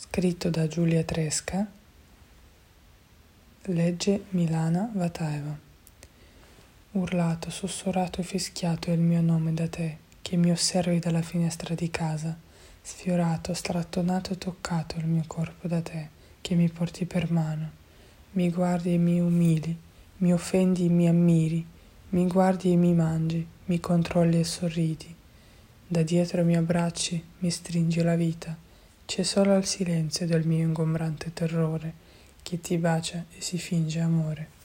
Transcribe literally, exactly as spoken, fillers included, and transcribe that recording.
Scritto da Giulia Tresca. Legge Milana Vataeva. Urlato, sussurrato e fischiato è il mio nome da te, che mi osservi dalla finestra di casa. Sfiorato, strattonato e toccato il mio corpo da te, che mi porti per mano. Mi guardi e mi umili, mi offendi e mi ammiri, mi guardi e mi mangi, mi controlli e sorridi. Da dietro mi abbracci, mi stringi la vita. C'è solo il silenzio del mio ingombrante terrore, che ti bacia e si finge amore.